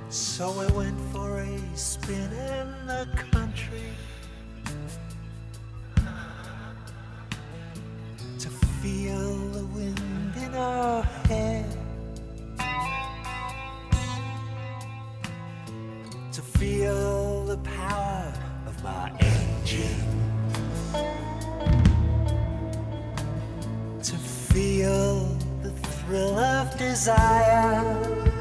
So I went for a spin in the country to feel the wind in our hair, to feel the power of my engine, to feel the thrill of desire.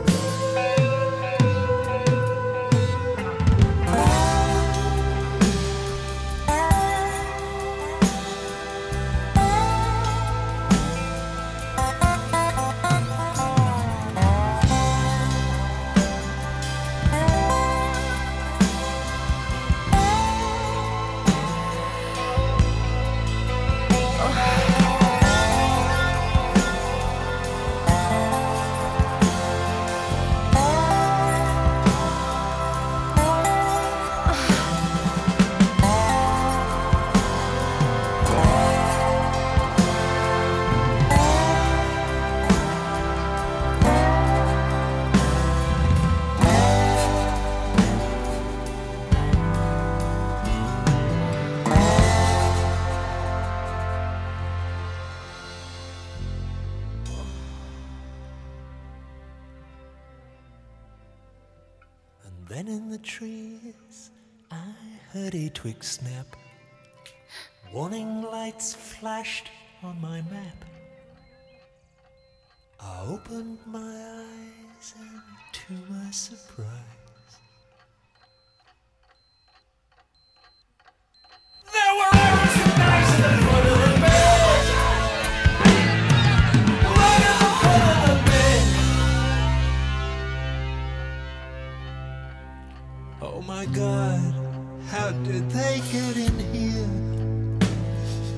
Then in the trees I heard a twig snap. Warning lights flashed on my map. I opened my eyes and to my surprise there were arrows and knives at the foot of the bed. Right at the foot of the bed. Oh my God, how did they get in here?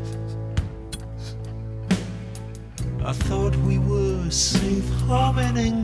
I thought we were safe harboring